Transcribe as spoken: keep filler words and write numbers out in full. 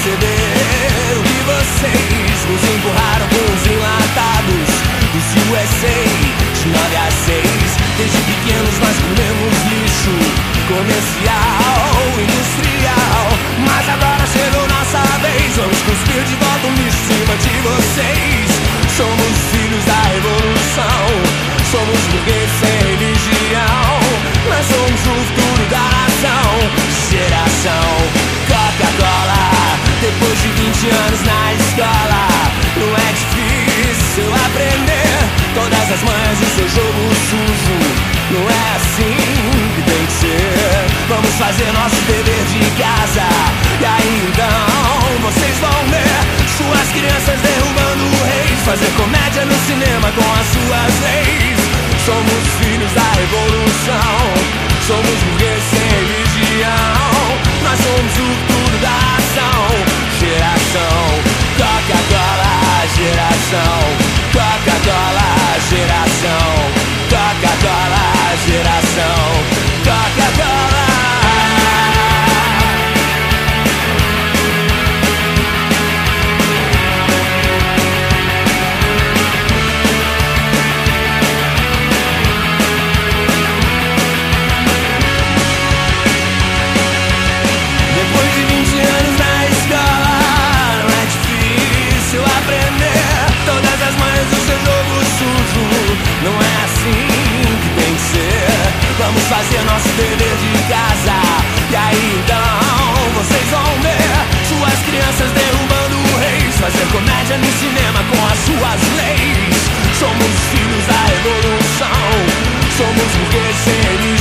perceber o que vocês nos empurraram com os enlatados do U S A de nove a seis. Desde pequenos nós comemos lixo comercial, industrial. Mas agora chegou nossa vez, vamos cuspir de volta um lixo em cima de vocês. Somos filhos da revolução, somos burgueses sem religião. Nós somos o futuro da nação, geração Coca-Cola. Depois de vinte anos na escola, não é difícil aprender todas as manhas do seu jogo sujo. Não é assim que tem que ser. Vamos fazer nosso dever de casa, e aí então vocês vão ver suas crianças derrubando reis, fazer comédia no cinema com as suas leis. Somos filhos da revolução, somos burgueses sem religião. Nós somos o futuro da ação, geração Coca-Cola, geração Coca-Cola, geração Coca-Cola, geração Coca-Cola. Não é assim que tem que ser. Vamos fazer nosso dever de casa, e aí então vocês vão ver suas crianças derrubando reis, fazer comédia no cinema com as suas leis. Somos filhos da revolução, somos burgueses sem religião.